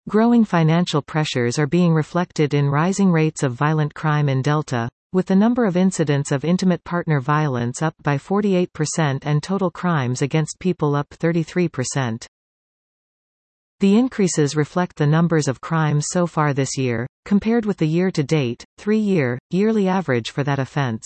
Growing financial pressures are being reflected in rising rates of violent crime in Delta, with the number of incidents of intimate partner violence up by 48% and total crimes against people up 33%. The increases reflect the numbers of crimes so far this year, compared with the year-to-date, 3-year, yearly average for that offense.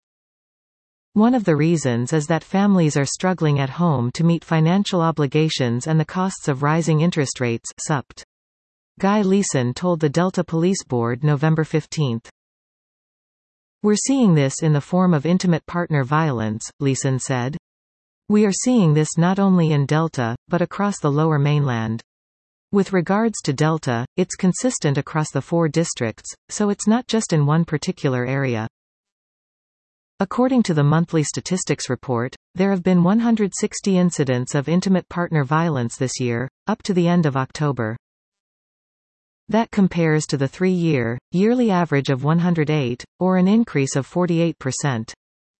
One of the reasons is that families are struggling at home to meet financial obligations and the costs of rising interest rates, SUPT. Guy Leeson told the Delta Police Board November 15. "We're seeing this in the form of intimate partner violence," Leeson said. "We are seeing this not only in Delta, but across the Lower Mainland. With regards to Delta, it's consistent across the 4 districts, so it's not just in one particular area." According to the monthly statistics report, there have been 160 incidents of intimate partner violence this year, up to the end of October. That compares to the 3-year, yearly average of 108, or an increase of 48%.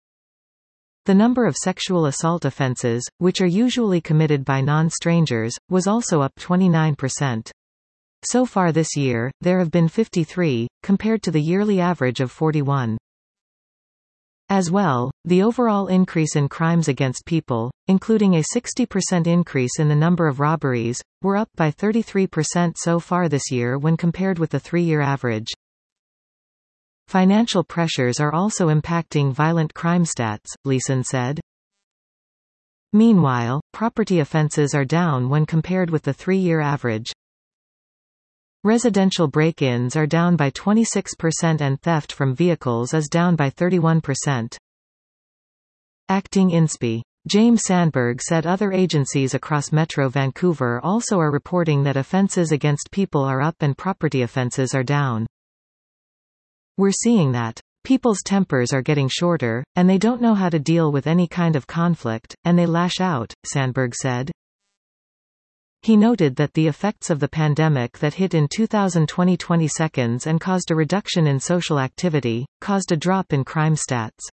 The number of sexual assault offenses, which are usually committed by non-strangers, was also up 29%. So far this year, there have been 53, compared to the yearly average of 41. As well, the overall increase in crimes against people, including a 60% increase in the number of robberies, were up by 33% so far this year when compared with the 3-year average. Financial pressures are also impacting violent crime stats, Leeson said. Meanwhile, property offenses are down when compared with the 3-year average. Residential break-ins are down by 26% and theft from vehicles is down by 31%. Acting INSPE James Sandberg said other agencies across Metro Vancouver also are reporting that offences against people are up and property offences are down. "We're seeing that. People's tempers are getting shorter, and they don't know how to deal with any kind of conflict, and they lash out," Sandberg said. He noted that the effects of the pandemic that hit in 2020 and caused a reduction in social activity, caused a drop in crime stats.